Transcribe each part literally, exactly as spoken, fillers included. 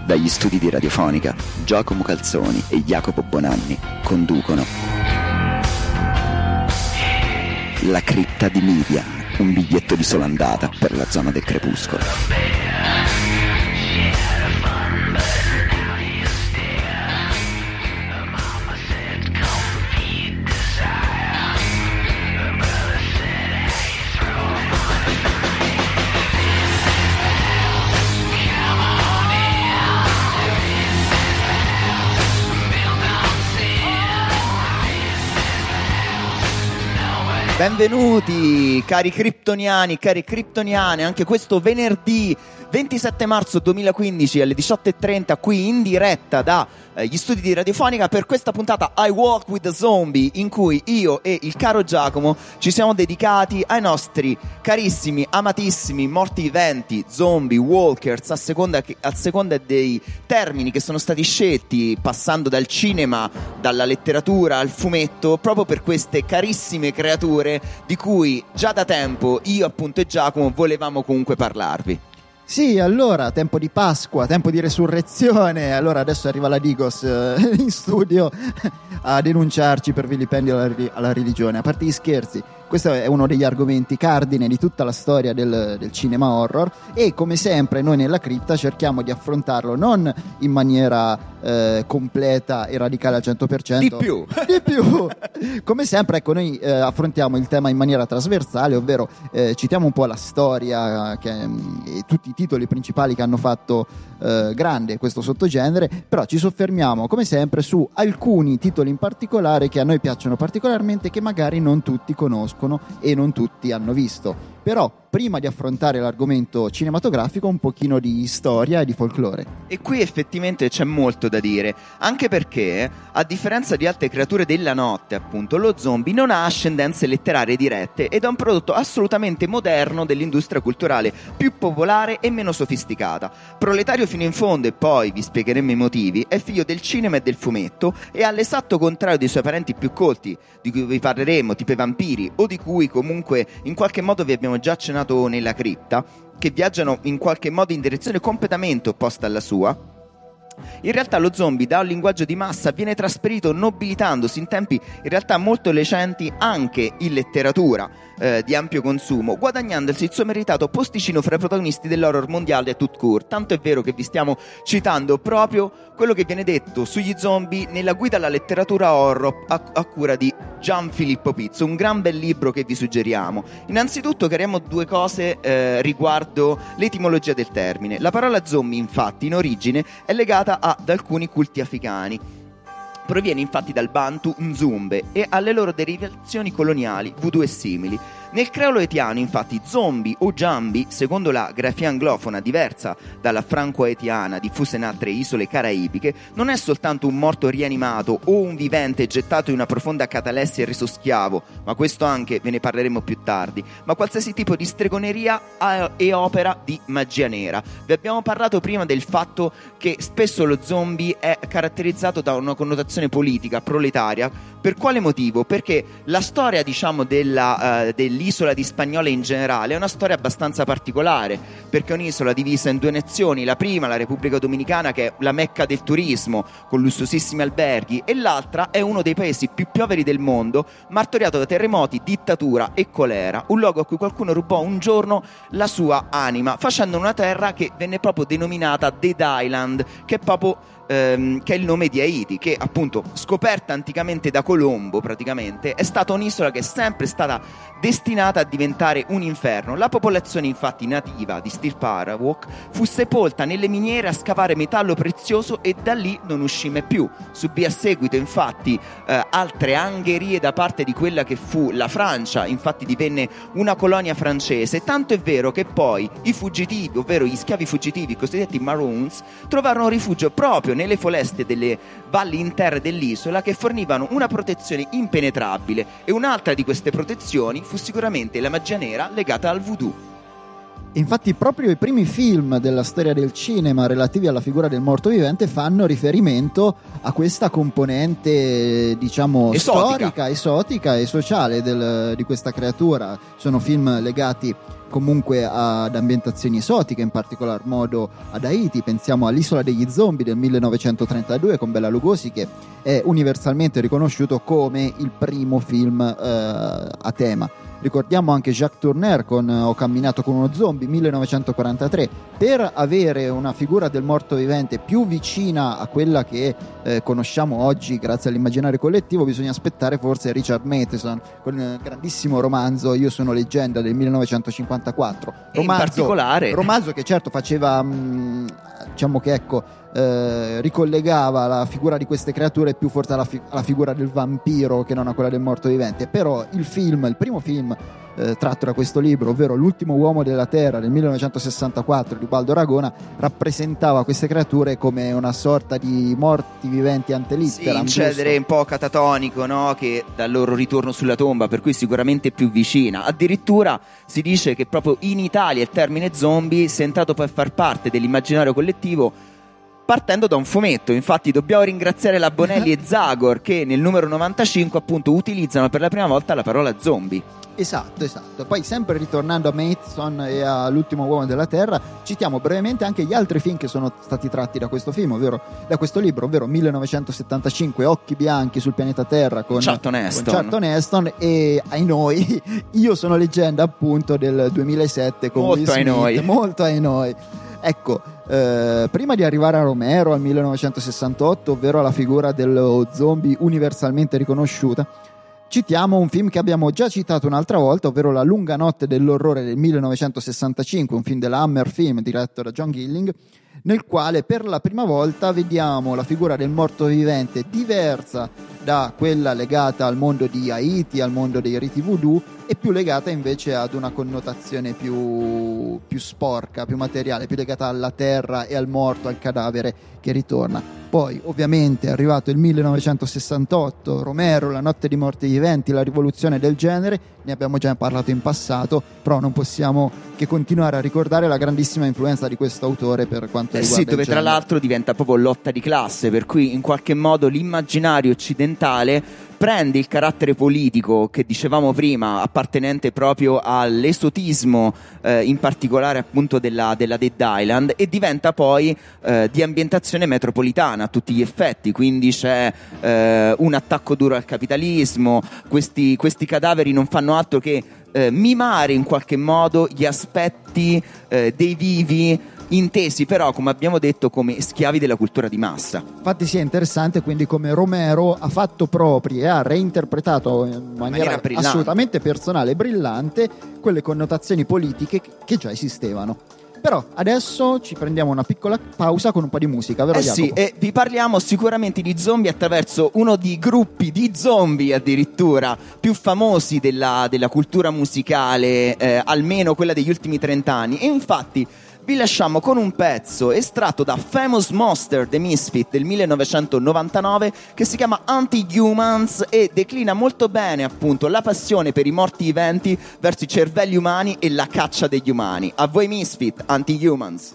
Dagli studi di Radiofonica, Giacomo Calzoni e Jacopo Bonanni conducono La cripta di Midian, un biglietto di sola andata per la zona del crepuscolo. Benvenuti cari criptoniani, cari criptoniane, anche questo venerdì ventisette marzo duemilaquindici alle diciotto e trenta qui in diretta dagli eh, studi di Radiofonica per questa puntata I Walk with the Zombie, in cui io e il caro Giacomo ci siamo dedicati ai nostri carissimi, amatissimi morti viventi, zombie, walkers, a seconda, che, a seconda dei termini che sono stati scelti, passando dal cinema, dalla letteratura al fumetto, proprio per queste carissime creature di cui già da tempo io appunto e Giacomo volevamo comunque parlarvi. Sì, allora, tempo di Pasqua, tempo di resurrezione. Allora adesso arriva la Digos eh, in studio a denunciarci per vilipendio alla, alla religione. A parte gli scherzi, questo è uno degli argomenti cardine di tutta la storia del, del cinema horror, e come sempre noi nella cripta cerchiamo di affrontarlo non in maniera eh, completa e radicale al cento per cento. Di più! Di più! Come sempre, ecco, noi eh, affrontiamo il tema in maniera trasversale, ovvero eh, citiamo un po' la storia che, e tutti i titoli principali che hanno fatto eh, grande questo sottogenere, però ci soffermiamo come sempre su alcuni titoli in particolare che a noi piacciono particolarmente, che magari non tutti conoscono e non tutti hanno visto. Però prima di affrontare l'argomento cinematografico, un pochino di storia e di folklore. E qui effettivamente c'è molto da dire, anche perché, a differenza di altre creature della notte, appunto, lo zombie non ha ascendenze letterarie dirette ed è un prodotto assolutamente moderno dell'industria culturale, più popolare e meno sofisticata. Proletario fino in fondo, e poi vi spiegheremo i motivi, è figlio del cinema e del fumetto, e all'esatto contrario dei suoi parenti più colti, di cui vi parleremo, tipo i vampiri, o di cui comunque in qualche modo vi abbiamo già accennato nella cripta, che viaggiano in qualche modo in direzione completamente opposta alla sua. In realtà lo zombie da un linguaggio di massa viene trasferito nobilitandosi in tempi in realtà molto recenti anche in letteratura eh, di ampio consumo, guadagnandosi il suo meritato posticino fra i protagonisti dell'horror mondiale a tout court. Tanto è vero che vi stiamo citando proprio quello che viene detto sugli zombie nella guida alla letteratura horror a, a cura di Gian Filippo Pizzo, un gran bel libro che vi suggeriamo. Innanzitutto chiariamo due cose eh, riguardo l'etimologia del termine. La parola zombie, infatti, in origine è legata ad alcuni culti africani. Proviene infatti dal Bantu Nzumbe e alle loro derivazioni coloniali, voodoo e simili. Nel creolo haitiano, infatti, zombie o jambi, secondo la grafia anglofona diversa dalla franco-haitiana diffusa in altre isole caraibiche, non è soltanto un morto rianimato o un vivente gettato in una profonda catalessi e reso schiavo, ma questo anche ve ne parleremo più tardi, ma qualsiasi tipo di stregoneria e opera di magia nera. Vi abbiamo parlato prima del fatto che spesso lo zombie è caratterizzato da una connotazione politica, proletaria. Per quale motivo? Perché la storia, diciamo, della, uh, dell'isola di Spagnola in generale è una storia abbastanza particolare, perché è un'isola divisa in due nazioni: la prima, la Repubblica Dominicana, che è la mecca del turismo con lussuosissimi alberghi, e l'altra è uno dei paesi più poveri del mondo, martoriato da terremoti, dittatura e colera, un luogo a cui qualcuno rubò un giorno la sua anima, facendo una terra che venne proprio denominata Dead Island, che è proprio Ehm, che è il nome di Haiti, che appunto, scoperta anticamente da Colombo, praticamente è stata un'isola che è sempre stata destinata a diventare un inferno. La popolazione infatti nativa di stirpe Arawak fu sepolta nelle miniere a scavare metallo prezioso e da lì non uscì mai più. Subì a seguito infatti eh, altre angherie da parte di quella che fu la Francia, infatti divenne una colonia francese, tanto è vero che poi i fuggitivi, ovvero gli schiavi fuggitivi, i cosiddetti Maroons, trovarono rifugio proprio nelle foreste delle valli interne dell'isola, che fornivano una protezione impenetrabile, e un'altra di queste protezioni fu sicuramente la magia nera legata al voodoo. Infatti proprio i primi film della storia del cinema relativi alla figura del morto vivente fanno riferimento a questa componente, diciamo, esotica. storica, esotica e sociale del, di questa creatura. Sono film legati comunque ad ambientazioni esotiche, in particolar modo ad Haiti. Pensiamo all'Isola degli Zombie del millenovecentotrentadue con Bela Lugosi, che è universalmente riconosciuto come il primo film eh, a tema. Ricordiamo anche Jacques Tourneur con Ho camminato con uno zombie millenovecentoquarantatré. Per avere una figura del morto vivente più vicina a quella che eh, conosciamo oggi grazie all'immaginario collettivo bisogna aspettare forse Richard Matheson con il grandissimo romanzo Io sono leggenda del millenovecentocinquantaquattro, romanzo, in particolare romanzo che certo faceva mh, diciamo che ecco eh, ricollegava la figura di queste creature più forse alla, fi- alla figura del vampiro che non a quella del morto vivente. Però il film, il primo film eh, tratto da questo libro, ovvero L'ultimo uomo della terra del millenovecentosessantaquattro di Ubaldo Aragona, rappresentava queste creature come una sorta di morti viventi ante litteram, sì, incedere giusto? un po' catatonico, no? Che dal loro ritorno sulla tomba, per cui sicuramente più vicina. Addirittura si dice che proprio in Italia il termine zombie sia entrato poi a far parte dell'immaginario collettivo partendo da un fumetto. Infatti dobbiamo ringraziare la Bonelli e Zagor che nel numero novantacinque appunto utilizzano per la prima volta la parola zombie. Esatto, esatto. Poi sempre ritornando a Matheson e all'ultimo uomo della terra, citiamo brevemente anche gli altri film che sono stati tratti da questo film, ovvero da questo libro, ovvero millenovecentosettantacinque Occhi bianchi sul pianeta Terra con Charlton Heston, con Charlton Heston e ai noi Io sono leggenda appunto del duemilasette con molto Will Smith, ai noi. molto ai noi. Ecco, eh, prima di arrivare a Romero al millenovecentosessantotto, ovvero alla figura dello zombie universalmente riconosciuta, citiamo un film che abbiamo già citato un'altra volta, ovvero La lunga notte dell'orrore del millenovecentosessantacinque, un film della Hammer Film diretto da John Gilling, nel quale per la prima volta vediamo la figura del morto vivente diversa da quella legata al mondo di Haiti, al mondo dei riti voodoo, e più legata invece ad una connotazione più, più sporca, più materiale, più legata alla terra e al morto, al cadavere che ritorna. Poi ovviamente è arrivato il millenovecentosessantotto, Romero, La notte di morti viventi, la rivoluzione del genere, ne abbiamo già parlato in passato, però non possiamo che continuare a ricordare la grandissima influenza di questo autore per quanto eh riguarda sì, dove il tra genere. l'altro diventa proprio lotta di classe, per cui in qualche modo l'immaginario occidentale prende il carattere politico che dicevamo prima, appartenente proprio all'esotismo, eh, in particolare appunto della, della Dead Island, e diventa poi eh, di ambientazione metropolitana a tutti gli effetti. Quindi c'è eh, un attacco duro al capitalismo, questi, questi cadaveri non fanno altro che eh, mimare in qualche modo gli aspetti eh, dei vivi, intesi però, come abbiamo detto, come schiavi della cultura di massa. Infatti sì, è interessante quindi come Romero ha fatto propri e ha reinterpretato in maniera, maniera brillante, assolutamente personale e brillante quelle connotazioni politiche che già esistevano. Però adesso ci prendiamo una piccola pausa con un po' di musica, vero Eh Jacopo? sì, e vi parliamo sicuramente di zombie attraverso uno dei gruppi di zombie addirittura più famosi della, della cultura musicale, eh, almeno quella degli ultimi trent'anni. E infatti vi lasciamo con un pezzo estratto da Famous Monster The Misfit del millenovecentonovantanove che si chiama Anti-Humans e declina molto bene appunto la passione per i morti viventi verso i cervelli umani e la caccia degli umani. A voi Misfit, Anti-Humans.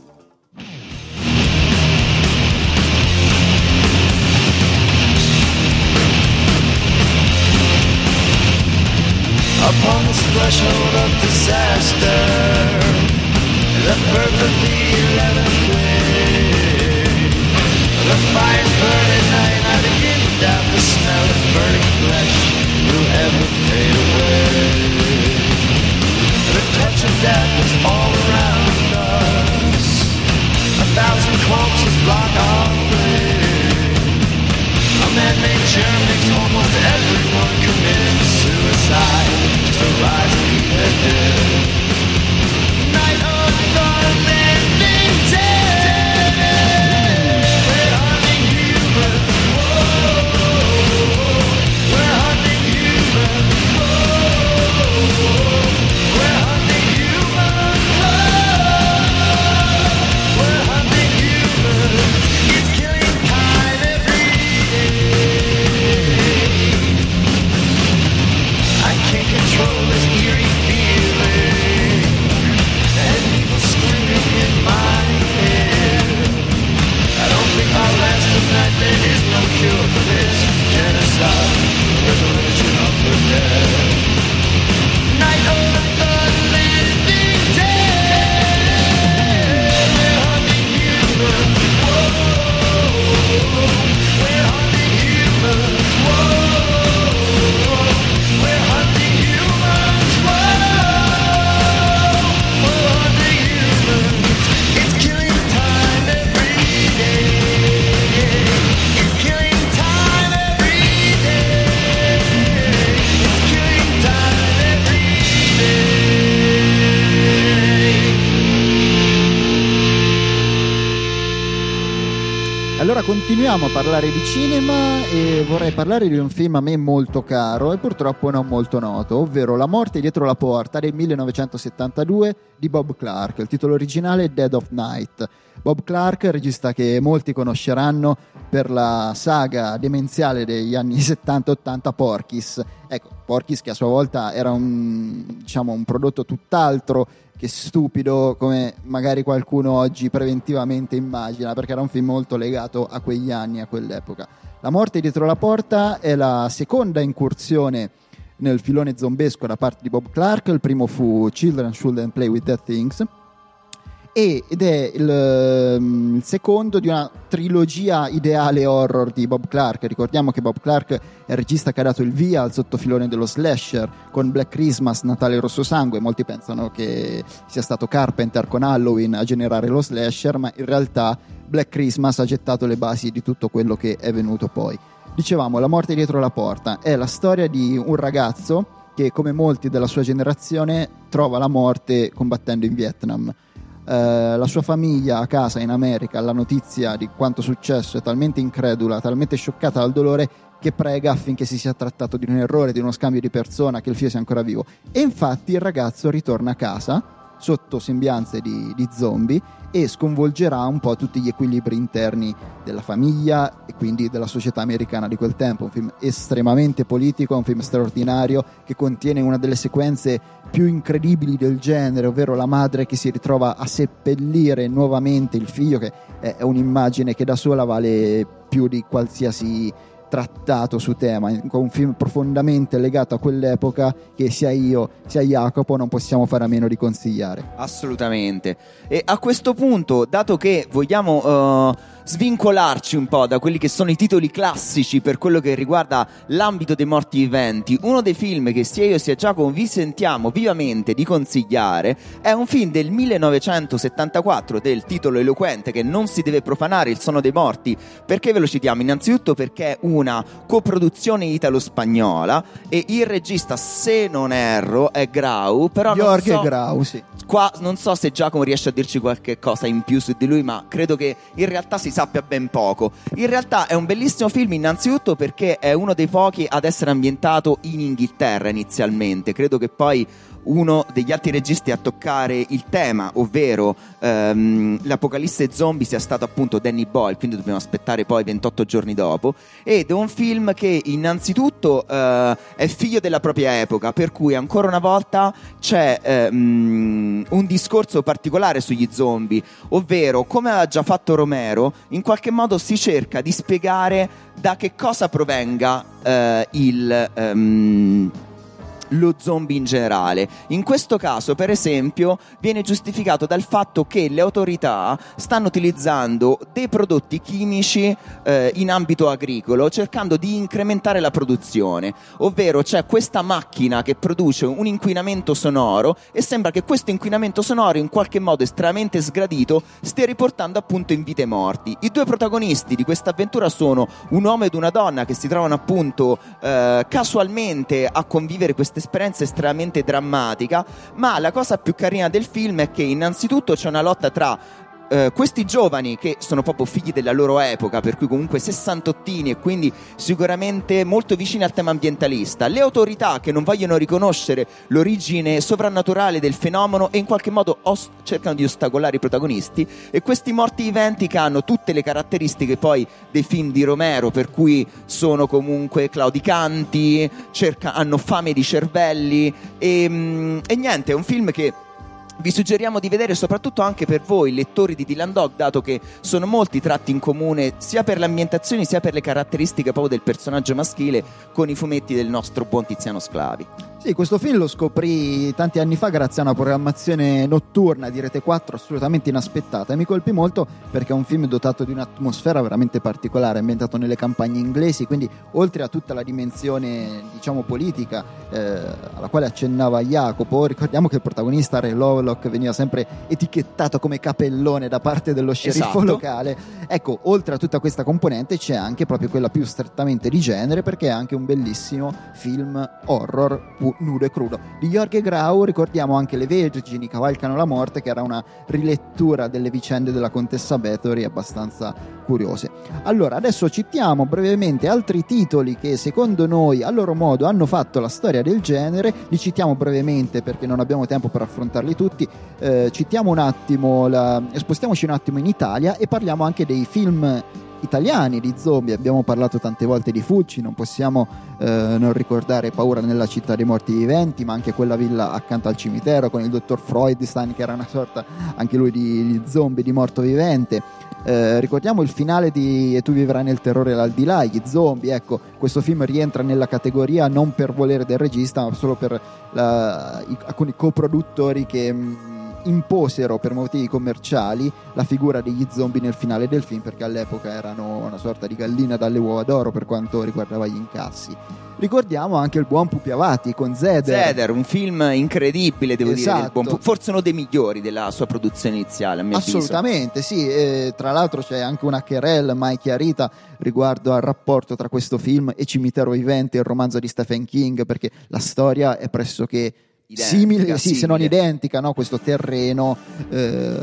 Upon this threshold of disaster, the perfectly eleventh flame, the fire's burning night, I begin to doubt the smell of burning flesh will ever fade away. The touch of death is all around us, a thousand corpses block our way. A man-made germ makes almost everyone commit suicide, just to rise and keep their dead. Night of the living dead. We're hunting humans. Whoa, we're hunting. Allora continuiamo a parlare di cinema e vorrei parlare di un film a me molto caro e purtroppo non molto noto, ovvero La morte dietro la porta del millenovecentosettantadue di Bob Clark. Il titolo originale è Dead of Night. Bob Clark, regista che molti conosceranno per la saga demenziale degli anni settanta ottanta Porky's. Ecco, Porky's che a sua volta era un, diciamo, un prodotto tutt'altro che stupido, come magari qualcuno oggi preventivamente immagina, perché era un film molto legato a quegli anni, a quell'epoca. La morte dietro la porta è la seconda incursione nel filone zombesco da parte di Bob Clark. Il primo fu Children Shouldn't Play with Dead Things ed è il, il secondo di una trilogia ideale horror di Bob Clark. Ricordiamo che Bob Clark è il regista che ha dato il via al sottofilone dello slasher con Black Christmas, Natale Rosso Sangue. Molti pensano che sia stato Carpenter con Halloween a generare lo slasher, ma in realtà Black Christmas ha gettato le basi di tutto quello che è venuto poi. Dicevamo, La morte dietro la porta è la storia di un ragazzo che, come molti della sua generazione, trova la morte combattendo in Vietnam. Uh, la sua famiglia a casa in America alla notizia di quanto successo è talmente incredula, talmente scioccata dal dolore che prega affinché si sia trattato di un errore, di uno scambio di persona, che il figlio sia ancora vivo. E infatti il ragazzo ritorna a casa sotto sembianze di, di zombie e sconvolgerà un po' tutti gli equilibri interni della famiglia e quindi della società americana di quel tempo. Un film estremamente politico, un film straordinario che contiene una delle sequenze più incredibili del genere, ovvero la madre che si ritrova a seppellire nuovamente il figlio, che è, è un'immagine che da sola vale più di qualsiasi trattato su tema. Un film profondamente legato a quell'epoca che sia io sia Jacopo non possiamo fare a meno di consigliare. Assolutamente. E a questo punto, dato che vogliamo uh, svincolarci un po' da quelli che sono i titoli classici per quello che riguarda l'ambito dei morti viventi, uno dei film che sia io sia Giacomo vi sentiamo vivamente di consigliare è un film del millenovecentosettantaquattro del titolo eloquente che non si deve profanare, Il sonno dei morti. Perché ve lo citiamo? Innanzitutto perché è una coproduzione italo-spagnola e il regista, se non erro, è Grau, però Jorge non so, Grau, sì. Qua non so se Giacomo riesce a dirci qualche cosa in più su di lui, ma credo che in realtà si sappia ben poco. In realtà è un bellissimo film, innanzitutto perché è uno dei pochi ad essere ambientato in Inghilterra inizialmente. Credo che poi uno degli altri registi a toccare il tema, ovvero ehm, l'apocalisse zombie, sia stato appunto Danny Boyle, quindi dobbiamo aspettare poi ventotto giorni dopo. Ed è un film che innanzitutto eh, è figlio della propria epoca, per cui ancora una volta c'è ehm, un discorso particolare sugli zombie, ovvero, come ha già fatto Romero, in qualche modo si cerca di spiegare da che cosa provenga eh, il ehm, lo zombie in generale. In questo caso, per esempio, viene giustificato dal fatto che le autorità stanno utilizzando dei prodotti chimici eh, in ambito agricolo, cercando di incrementare la produzione, ovvero c'è questa macchina che produce un inquinamento sonoro e sembra che questo inquinamento sonoro, in qualche modo estremamente sgradito, stia riportando appunto in vite morti. I due protagonisti di questa avventura sono un uomo ed una donna che si trovano appunto eh, casualmente a convivere queste esperienza estremamente drammatica, ma la cosa più carina del film è che innanzitutto c'è una lotta tra eh, questi giovani che sono proprio figli della loro epoca, per cui comunque sessantottini e quindi sicuramente molto vicini al tema ambientalista, le autorità che non vogliono riconoscere l'origine sovrannaturale del fenomeno e in qualche modo os- cercano di ostacolare i protagonisti, e questi morti viventi che hanno tutte le caratteristiche poi dei film di Romero, per cui sono comunque claudicanti, cerca- hanno fame di cervelli e, mh, e niente, è un film che vi suggeriamo di vedere soprattutto anche per voi lettori di Dylan Dog, dato che sono molti tratti in comune sia per le ambientazioni sia per le caratteristiche proprio del personaggio maschile con i fumetti del nostro buon Tiziano Sclavi. Sì, questo film lo scoprì tanti anni fa grazie a una programmazione notturna di Rete quattro assolutamente inaspettata, e mi colpì molto perché è un film dotato di un'atmosfera veramente particolare, ambientato nelle campagne inglesi, quindi oltre a tutta la dimensione diciamo politica eh, alla quale accennava Jacopo, ricordiamo che il protagonista Ray Lovelock veniva sempre etichettato come capellone da parte dello sceriffo esatto. locale. Ecco, oltre a tutta questa componente c'è anche proprio quella più strettamente di genere, perché è anche un bellissimo film horror puro fu Nudo e crudo. Di Jorge Grau ricordiamo anche Le Vergini cavalcano la morte, che era una rilettura delle vicende della contessa Bathory abbastanza curiose. Allora, adesso citiamo brevemente altri titoli che secondo noi a loro modo hanno fatto la storia del genere. Li citiamo brevemente perché non abbiamo tempo per affrontarli tutti. Eh, citiamo un attimo la... spostiamoci un attimo in Italia e parliamo anche dei film italiani di zombie. Abbiamo parlato tante volte di Fulci, non possiamo eh, non ricordare Paura nella città dei morti viventi, ma anche Quella villa accanto al cimitero con il dottor Freudstein, che era una sorta anche lui di, di zombie, di morto vivente. Eh, ricordiamo il finale di E tu vivrai nel terrore l'aldilà, gli zombie. Ecco, questo film rientra nella categoria non per volere del regista, ma solo per la, i, alcuni coproduttori che mh, imposero per motivi commerciali la figura degli zombie nel finale del film, perché all'epoca erano una sorta di gallina dalle uova d'oro per quanto riguardava gli incassi. Ricordiamo anche Il buon Pupi Avati con Zeder. Zeder, un film incredibile, devo esatto. dire, del buon Pupi, forse uno dei migliori della sua produzione iniziale, a mio assolutamente avviso. Sì, e tra l'altro c'è anche una querella mai chiarita riguardo al rapporto tra questo film e Cimitero Vivente, il romanzo di Stephen King, perché la storia è pressoché Identica, simile, sì, simile. se non identica, no? Questo terreno eh,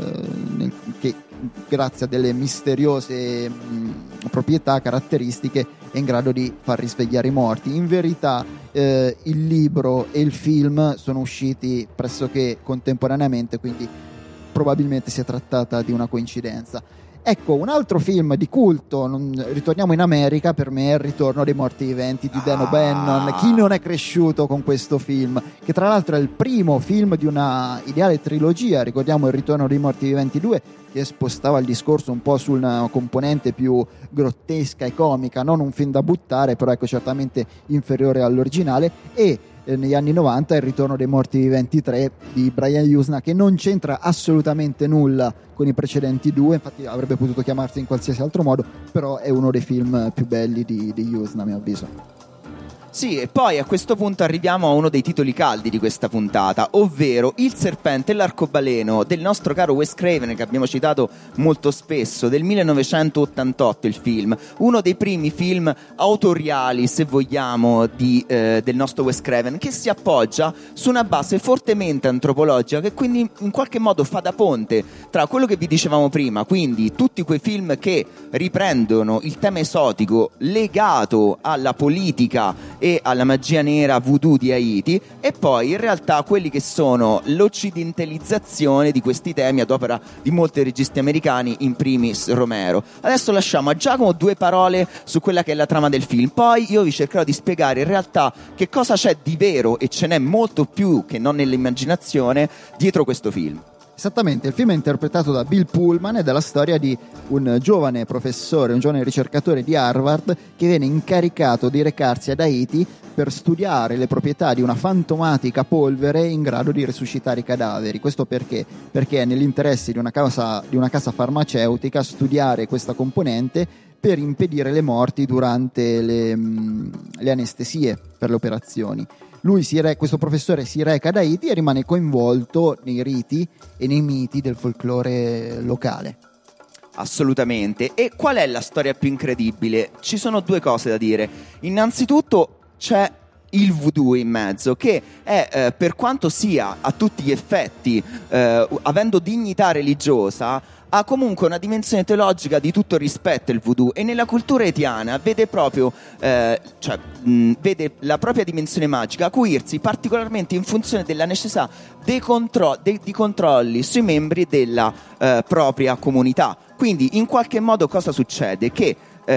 che grazie a delle misteriose mh, proprietà, caratteristiche, è in grado di far risvegliare i morti. In verità eh, il libro e il film sono usciti pressoché contemporaneamente, quindi probabilmente si è trattata di una coincidenza. Ecco, un altro film di culto, non, ritorniamo in America, per me è Il ritorno dei morti viventi di Dan O'Bannon. Ah. Chi non è cresciuto con questo film, che tra l'altro è il primo film di una ideale trilogia. Ricordiamo Il ritorno dei morti viventi due, che spostava il discorso un po' su una componente più grottesca e comica, non un film da buttare, però ecco certamente inferiore all'originale, e negli anni novanta Il ritorno dei morti viventi tre di Brian Yuzna, che non c'entra assolutamente nulla con i precedenti due, infatti avrebbe potuto chiamarsi in qualsiasi altro modo, però è uno dei film più belli di, di Yuzna, a mio avviso. Sì, e poi a questo punto arriviamo a uno dei titoli caldi di questa puntata, ovvero Il serpente e l'arcobaleno del nostro caro Wes Craven, che abbiamo citato molto spesso, del millenovecentottantotto il film, uno dei primi film autoriali, se vogliamo, di, eh, del nostro Wes Craven, che si appoggia su una base fortemente antropologica, che quindi in qualche modo fa da ponte tra quello che vi dicevamo prima, quindi tutti quei film che riprendono il tema esotico legato alla politica e alla magia nera voodoo di Haiti, e poi in realtà quelli che sono l'occidentalizzazione di questi temi ad opera di molti registi americani, in primis Romero. Adesso lasciamo a Giacomo due parole su quella che è la trama del film, poi io vi cercherò di spiegare in realtà che cosa c'è di vero, e ce n'è molto più che non nell'immaginazione, dietro questo film. Esattamente, il film è interpretato da Bill Pullman ed è la storia di un giovane professore, un giovane ricercatore di Harvard che viene incaricato di recarsi ad Haiti per studiare le proprietà di una fantomatica polvere in grado di resuscitare i cadaveri. Questo perché? Perché è nell'interesse di una casa, di una casa farmaceutica studiare questa componente per impedire le morti durante le, mh, le anestesie per le operazioni. Lui si re, questo professore si reca ad Haiti e rimane coinvolto nei riti e nei miti del folklore locale. Assolutamente. E qual è la storia più incredibile? Ci sono due cose da dire. Innanzitutto c'è il voodoo in mezzo, che è eh, per quanto sia a tutti gli effetti eh, avendo dignità religiosa, ha comunque una dimensione teologica di tutto rispetto il voodoo, e nella cultura haitiana vede proprio eh, cioè, mh, vede la propria dimensione magica acuirsi particolarmente in funzione della necessità dei contro- de- di controlli sui membri della eh, propria comunità. Quindi in qualche modo cosa succede? Che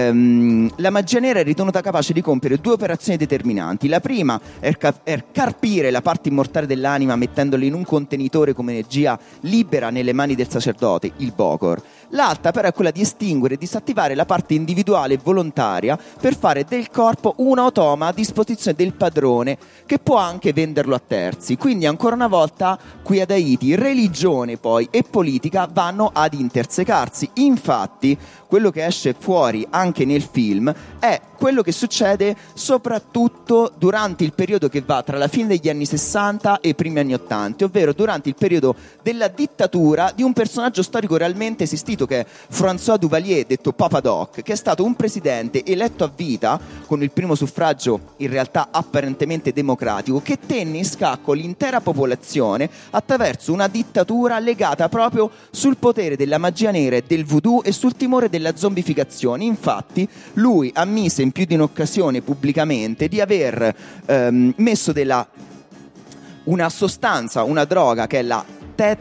Um, la magia nera è ritenuta capace di compiere due operazioni determinanti. La prima è, ca- è carpire la parte immortale dell'anima mettendola in un contenitore come energia libera nelle mani del sacerdote, il Bokor. L'altra però è quella di estinguere e disattivare la parte individuale e volontaria per fare del corpo un automa a disposizione del padrone, che può anche venderlo a terzi. Quindi ancora una volta qui ad Haiti religione poi e politica vanno ad intersecarsi. Infatti quello che esce fuori anche nel film è quello che succede soprattutto durante il periodo che va tra la fine degli anni sessanta e i primi anni ottanta, ovvero durante il periodo della dittatura di un personaggio storico realmente esistito, appunto, che è François Duvalier, detto Papa Doc, che è stato un presidente eletto a vita con il primo suffragio in realtà apparentemente democratico, che tenne in scacco l'intera popolazione attraverso una dittatura legata proprio sul potere della magia nera e del voodoo e sul timore della zombificazione. Infatti lui ammise in più di un'occasione pubblicamente di aver ehm, messo della una sostanza, una droga che è la te-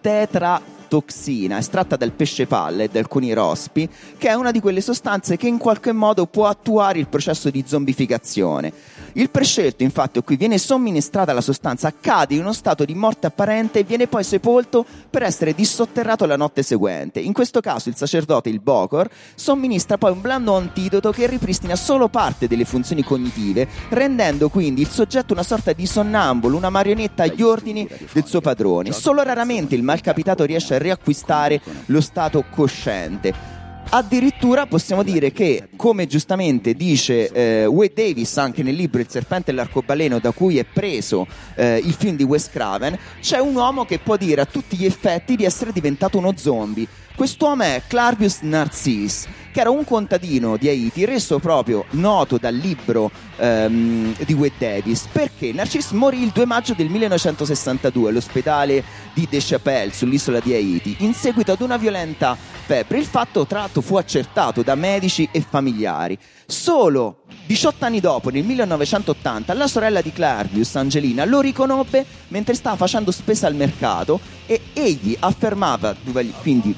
tetratoxina, estratta dal pesce palle e da alcuni rospi, che è una di quelle sostanze che in qualche modo può attuare il processo di zombificazione. Il prescelto, infatti, a cui viene somministrata la sostanza, cade in uno stato di morte apparente e viene poi sepolto per essere dissotterrato la notte seguente. In questo caso il sacerdote, il Bokor, somministra poi un blando antidoto che ripristina solo parte delle funzioni cognitive, rendendo quindi il soggetto una sorta di sonnambulo, una marionetta agli ordini del suo padrone. Solo raramente il malcapitato riesce a riacquistare lo stato cosciente. Addirittura possiamo dire che, come giustamente dice eh, Wade Davis anche nel libro Il serpente e l'arcobaleno, da cui è preso eh, il film di Wes Craven, c'è un uomo che può dire a tutti gli effetti di essere diventato uno zombie. Quest'uomo è Clarvius Narcisse, che era un contadino di Haiti, reso proprio noto dal libro ehm, di Wade Davis, perché Narcisse morì il due maggio del millenovecentosessantadue all'ospedale di Deschapelle sull'isola di Haiti in seguito ad una violenta febbre. Il fatto tra l'altro fu accertato da medici e familiari. Solo diciotto anni dopo, nel millenovecentottanta, la sorella di Clarvius, Angelina, lo riconobbe mentre stava facendo spesa al mercato e egli affermava quindi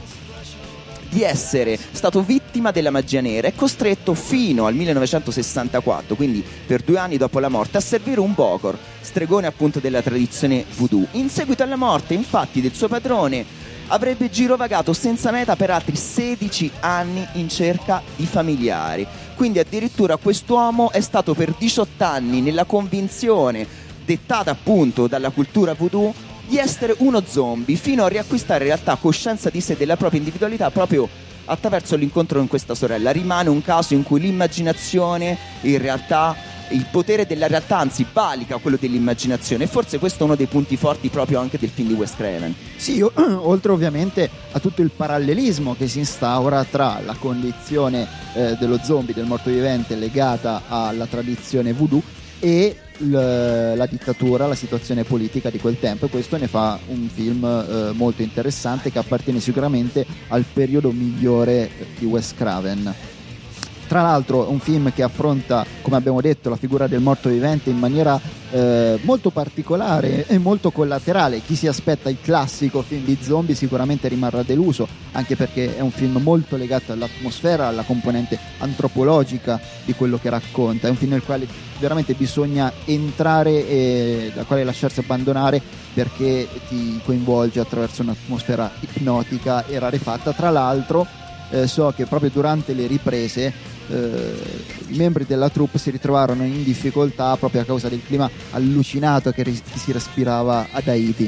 di essere stato vittima della magia nera e costretto fino al millenovecentosessantaquattro, quindi per due anni dopo la morte, a servire un Bokor, stregone appunto della tradizione voodoo. In seguito alla morte, infatti, del suo padrone, avrebbe girovagato senza meta per altri sedici anni in cerca di familiari. Quindi addirittura quest'uomo è stato per diciotto anni nella convinzione, dettata appunto dalla cultura voodoo, di essere uno zombie, fino a riacquistare in realtà coscienza di sé, della propria individualità, proprio attraverso l'incontro con questa sorella. Rimane un caso in cui l'immaginazione, in realtà il potere della realtà, anzi valica quello dell'immaginazione, e forse questo è uno dei punti forti proprio anche del film di Wes Craven. Sì, oltre ovviamente a tutto il parallelismo che si instaura tra la condizione eh, dello zombie, del mortovivente, legata alla tradizione voodoo, e la dittatura, la situazione politica di quel tempo, e questo ne fa un film eh, molto interessante, che appartiene sicuramente al periodo migliore di Wes Craven. Tra l'altro un film che affronta, come abbiamo detto, la figura del mortovivente in maniera eh, molto particolare e molto collaterale. Chi si aspetta il classico film di zombie sicuramente rimarrà deluso, anche perché è un film molto legato all'atmosfera, alla componente antropologica di quello che racconta. È un film nel quale veramente bisogna entrare e da quale lasciarsi abbandonare, perché ti coinvolge attraverso un'atmosfera ipnotica e rarefatta. Tra l'altro eh, so che proprio durante le riprese eh, i membri della troupe si ritrovarono in difficoltà proprio a causa del clima allucinato che, ris- che si respirava ad Haiti.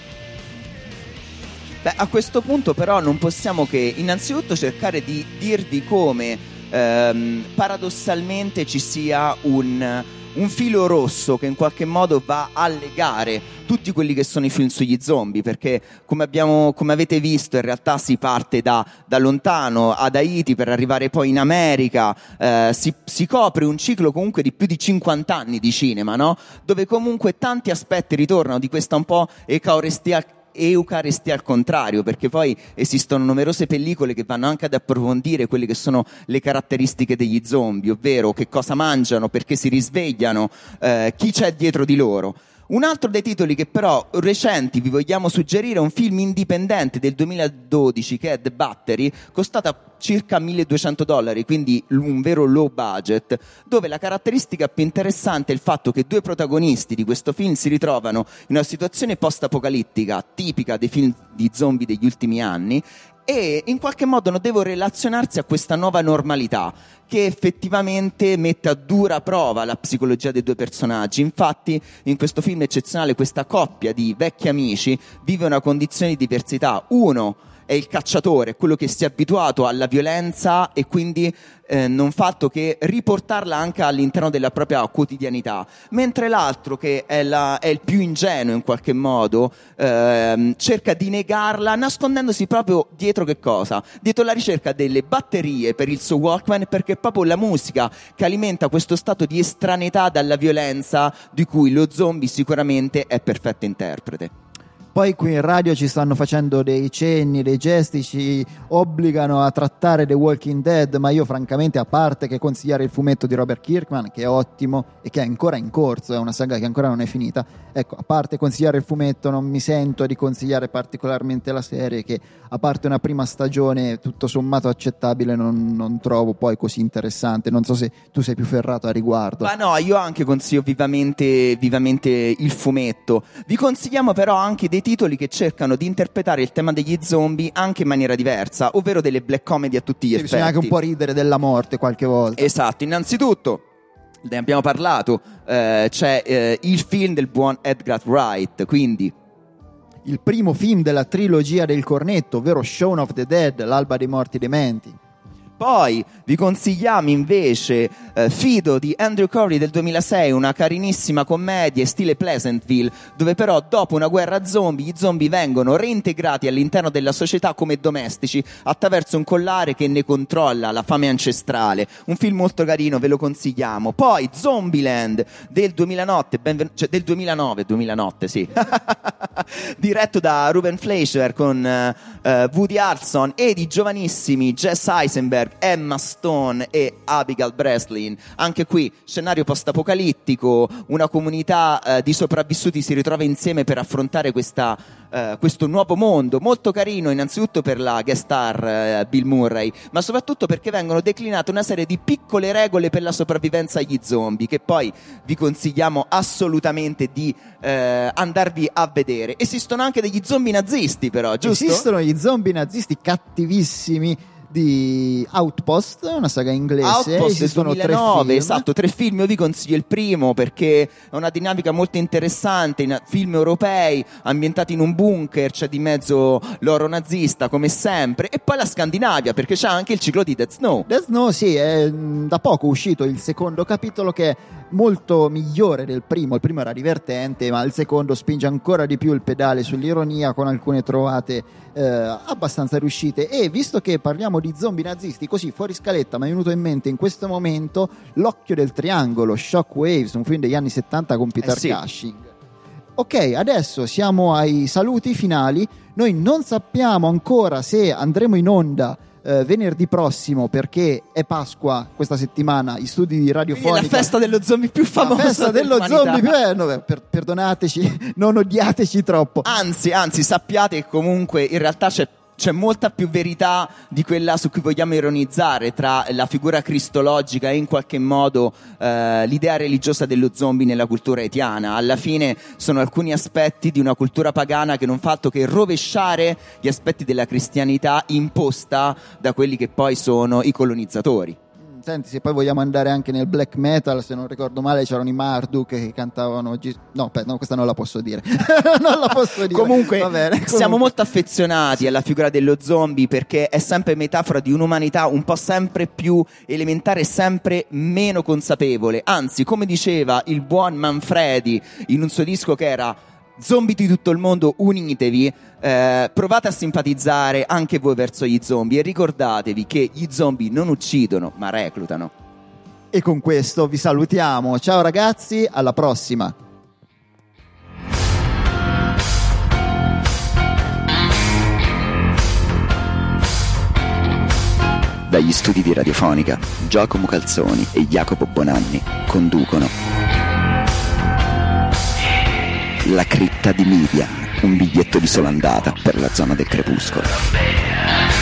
Beh, a questo punto però non possiamo che innanzitutto cercare di dirvi come ehm, paradossalmente ci sia un, un filo rosso che in qualche modo va a legare tutti quelli che sono i film sugli zombie, perché come abbiamo, come avete visto, in realtà si parte da, da lontano, ad Haiti, per arrivare poi in America, eh, si, si copre un ciclo comunque di più di cinquanta anni di cinema, no? Dove comunque tanti aspetti ritornano di questa un po' eucaristia eucaristia al contrario, perché poi esistono numerose pellicole che vanno anche ad approfondire quelle che sono le caratteristiche degli zombie, ovvero che cosa mangiano, perché si risvegliano, eh, chi c'è dietro di loro. Un altro dei titoli che però recenti vi vogliamo suggerire è un film indipendente del duemiladodici che è The Battery, costata circa milleduecento dollari, quindi un vero low budget, dove la caratteristica più interessante è il fatto che due protagonisti di questo film si ritrovano in una situazione post-apocalittica tipica dei film di zombie degli ultimi anni e in qualche modo non devono relazionarsi a questa nuova normalità che effettivamente mette a dura prova la psicologia dei due personaggi. Infatti in questo film eccezionale questa coppia di vecchi amici vive una condizione di diversità. Uno è il cacciatore, quello che si è abituato alla violenza e quindi eh, non fatto che riportarla anche all'interno della propria quotidianità, mentre l'altro, che è, la, è il più ingenuo in qualche modo, ehm, cerca di negarla nascondendosi proprio dietro che cosa? Dietro la ricerca delle batterie per il suo Walkman, perché è proprio la musica che alimenta questo stato di estraneità dalla violenza di cui lo zombie sicuramente è perfetto interprete. Poi qui in radio ci stanno facendo dei cenni, dei gesti, ci obbligano a trattare The Walking Dead, ma io francamente, a parte che consigliare il fumetto di Robert Kirkman, che è ottimo e che è ancora in corso, è una saga che ancora non è finita, ecco, a parte consigliare il fumetto non mi sento di consigliare particolarmente la serie, che a parte una prima stagione tutto sommato accettabile non, non trovo poi così interessante. Non so se tu sei più ferrato a riguardo. Ma no, io anche consiglio vivamente, vivamente il fumetto. Vi consigliamo però anche dei titoli che cercano di interpretare il tema degli zombie anche in maniera diversa, ovvero delle black comedy a tutti gli Sì, effetti. bisogna anche un po' ridere della morte qualche volta. Esatto, innanzitutto ne abbiamo parlato, eh, c'è eh, il film del buon Edgar Wright, quindi il primo film della trilogia del cornetto, ovvero Shaun of the Dead, l'alba dei morti dementi. Poi vi consigliamo invece eh, Fido di Andrew Corey del duemilasei, una carinissima commedia stile Pleasantville, dove però dopo una guerra zombie gli zombie vengono reintegrati all'interno della società come domestici attraverso un collare che ne controlla la fame ancestrale. Un film molto carino, ve lo consigliamo. Poi Zombieland del duemilanotte, benven- cioè del duemilanove, duemilanotte sì, diretto da Ruben Fleischer con eh, eh, Woody Harrelson ed i giovanissimi Jesse Eisenberg, Emma Stone e Abigail Breslin. Anche qui scenario post-apocalittico, una comunità eh, di sopravvissuti si ritrova insieme per affrontare questa, eh, questo nuovo mondo. Molto carino innanzitutto per la guest star eh, Bill Murray, ma soprattutto perché vengono declinate una serie di piccole regole per la sopravvivenza agli zombie, che poi vi consigliamo assolutamente di eh, andarvi a vedere. Esistono anche degli zombie nazisti però, giusto? Esistono gli zombie nazisti cattivissimi di Outpost, una saga inglese. Outpost Esistono del duemilanove, tre film. esatto, tre film. Io vi consiglio il primo perché è una dinamica molto interessante, in film europei ambientati in un bunker, c'è di mezzo l'oro nazista come sempre, e poi la Scandinavia perché c'è anche il ciclo di Dead Snow. Death Snow, sì, è mh, da poco uscito il secondo capitolo, che è molto migliore del primo. Il primo era divertente, ma il secondo spinge ancora di più il pedale sull'ironia, con alcune trovate eh, abbastanza riuscite. E visto che parliamo di zombie nazisti, così fuori scaletta mi è venuto in mente in questo momento L'occhio del triangolo, Shockwaves, un film degli anni settanta con Peter Eh sì. Cushing. Ok, adesso siamo ai saluti finali. Noi non sappiamo ancora se andremo in onda eh, venerdì prossimo, perché è Pasqua questa settimana, gli studi di Radiofonica. Quindi è la festa dello zombie più famosa, la festa dello dell'umanità. zombie più eh, no, per, perdonateci, non odiateci troppo. Anzi, anzi, sappiate che comunque in realtà c'è C'è molta più verità di quella su cui vogliamo ironizzare, tra la figura cristologica e in qualche modo eh, l'idea religiosa dello zombie nella cultura haitiana. Alla fine sono alcuni aspetti di una cultura pagana che non fa altro che rovesciare gli aspetti della cristianità imposta da quelli che poi sono i colonizzatori. Senti, se poi vogliamo andare anche nel black metal, se non ricordo male c'erano i Marduk che cantavano Ges- no, pe- no, questa non la posso dire. Non la posso dire. Comunque, Va bene, siamo comunque. molto affezionati alla figura dello zombie perché è sempre metafora di un'umanità un po' sempre più elementare e sempre meno consapevole. Anzi, come diceva il buon Manfredi in un suo disco che era Zombie di tutto il mondo, unitevi, eh, provate a simpatizzare anche voi verso gli zombie e ricordatevi che gli zombie non uccidono ma reclutano. E con questo vi salutiamo. Ciao ragazzi, alla prossima. Dagli studi di Radiofonica, Giacomo Calzoni e Jacopo Bonanni conducono La cripta di Midia, un biglietto di sola andata per la zona del crepuscolo.